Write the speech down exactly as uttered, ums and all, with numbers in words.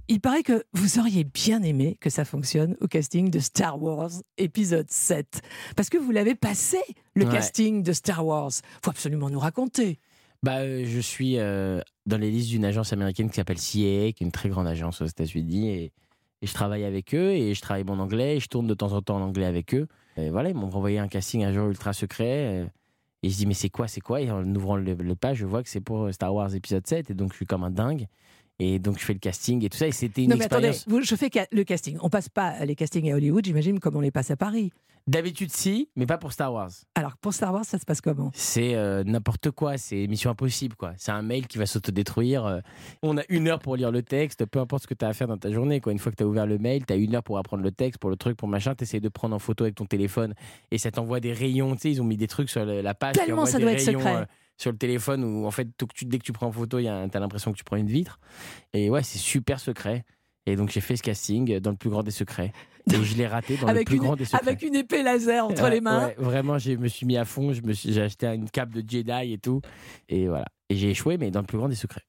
Il paraît que vous auriez bien aimé que ça fonctionne au casting de Star Wars épisode sept. Parce que vous l'avez passé, le Ouais. casting de Star Wars. Faut absolument nous raconter. Bah, euh, je suis euh, dans les listes d'une agence américaine qui s'appelle C A A, qui est une très grande agence aux États-Unis. Et, et je travaille avec eux et je travaille mon anglais. Et je tourne de temps en temps en anglais avec eux. Et voilà, ils m'ont renvoyé un casting un jour ultra secret. euh, Et je dis, mais c'est quoi, c'est quoi? Et en ouvrant le, le page, je vois que c'est pour Star Wars épisode sept. Et donc, je suis comme un dingue. Et donc, je fais le casting et tout ça. Et c'était une Non mais attendez, expérience. vous- je fais ca- le casting. On passe pas les castings à Hollywood, j'imagine, comme on les passe à Paris. D'habitude, si, mais pas pour Star Wars. Alors pour Star Wars, ça se passe comment? C'est euh, n'importe quoi, c'est Mission Impossible, quoi. C'est un mail qui va s'autodétruire. euh. On a une heure pour lire le texte, peu importe ce que tu as à faire dans ta journée, quoi. Une fois que tu as ouvert le mail, tu as une heure pour apprendre le texte, pour le truc, pour machin. Tu essaies de prendre en photo avec ton téléphone et ça t'envoie des rayons. Tu sais, ils ont mis des trucs sur le- la page. qui Tellement envoient ça des doit être rayons, secret. euh, sur le téléphone où, en fait, tout que tu- dès que tu prends en photo, tu as l'impression que tu prends une vitre. Et ouais, c'est super secret. Et donc, j'ai fait ce casting dans le plus grand des secrets. Et je l'ai raté dans le Avec plus une, grand des secrets. avec une épée laser entre Ouais, les mains. ouais, vraiment, je me suis mis à fond. Je me suis, j'ai acheté une cape de Jedi et tout. Et voilà. Et j'ai échoué, mais dans le plus grand des secrets.